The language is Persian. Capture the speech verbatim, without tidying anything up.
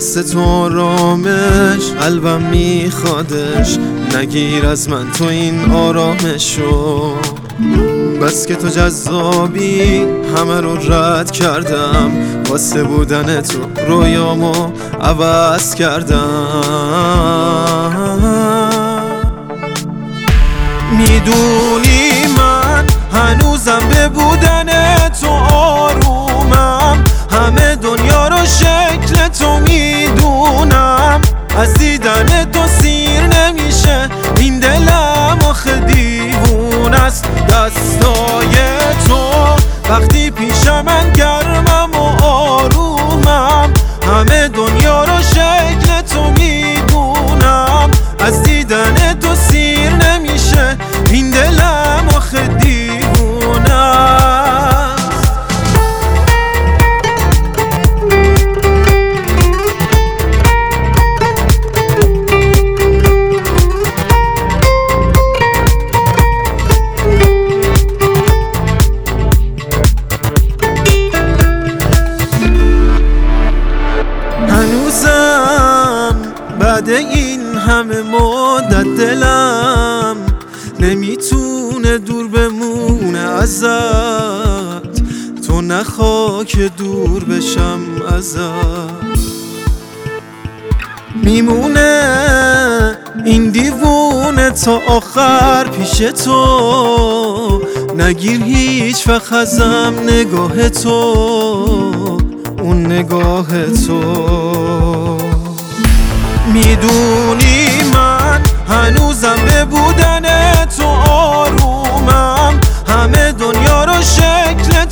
دست تو آرامش قلبم میخوادش، نگیر از من تو این آرامشو. بس که تو جذابی همه رو رد کردم، واسه بودن تو رویامو عوض کردم. میدونی من هنوزم به بودن تو آرومم، همه دنیا رو شکل تو میدونم. از دیدن تو سیر نمیشه این دلم، آخه دیوون است. دستای تو وقتی پیش من گرمم و آرومم، همه دنیا رو شکل تو میدونم. از دیدن تو سیر نمیشه این دلم، آخه دیوون است. هنوزم بعد این همه مدت دلم نمیتونه دور بمونه ازت. تو نخوا که دور بشم ازت، میمونه این دیوونه تا آخر پیش تو. نگیر هیچ وقت ازم نگاه تو، اون نگاه تو. میدونی من هنوزم به بودن تو آرومم، همه دنیا رو شکل